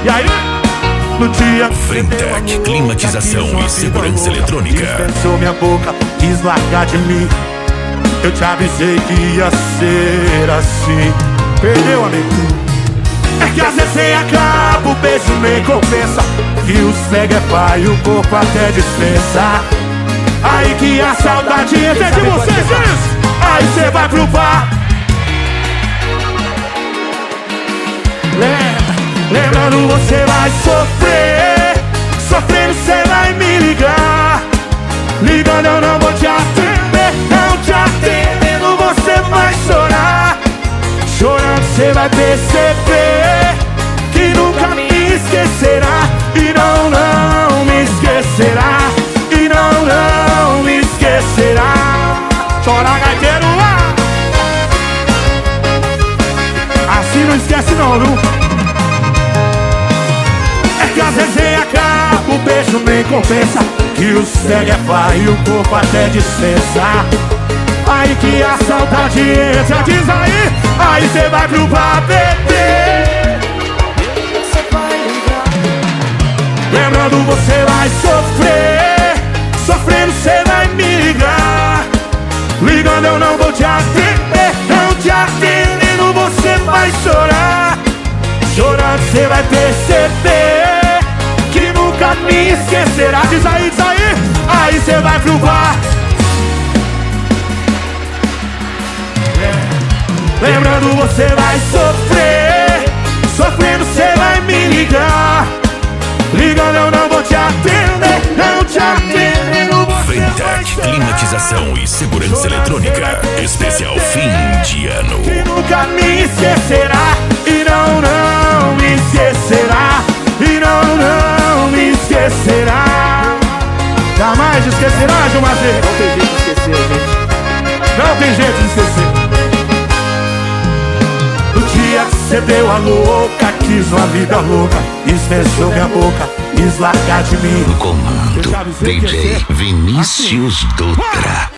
E aí? No dia Frentec, climatização e segurança eletrônica. Dispensou minha boca, quis largar de mim. Eu te avisei que ia ser assim. Perdeu, amigo? É que às vezes sem acaba, o beijo nem compensa. Que o cego é pai e o corpo até dispensa. Aí que a saudade entra de vocês, aí cê vai pro bar. Lembrando você vai sofrer. Sofrendo cê vai me ligar. Ligando eu não vou te atender. Não te atendendo você vai chorar. Chorando cê vai perceber que nunca me esquecerá. E não me esquecerá. E não me esquecerá. Chora, gaiteiro lá. Assim não esquece não, viu? É que às vezes acaba, o beijo nem compensa. Que o cego é pai e o corpo até dispensa. Aí que a saudade entra, diz aí cê vai pro bar beber. Lembrando você vai sofrer. Sofrendo cê vai me ligar. Ligando eu não vou te atender. Não te atendendo você vai chorar. Chorando cê vai perceber que nunca me esquecerá. Diz aí cê vai pro bar. Lembrando você vai sofrer. Sofrendo cê vai me ligar. Ligando eu não vou te atender. Não te atendendo você vai Frentec, chorar. climatização e segurança eletrônica. Especial fim de ano. Que nunca me esquecerá. E não me esquecerá. E não me esquecerá. Jamais esquecerá, Gilmazê. Não tem jeito de esquecer, gente. Não tem jeito de esquecer. No dia que cê deu a louca, quis uma vida louca, esfechou minha boca, quis largar de mim. No comando, Eu já avisei que ia DJ ser Vinícius Dutra.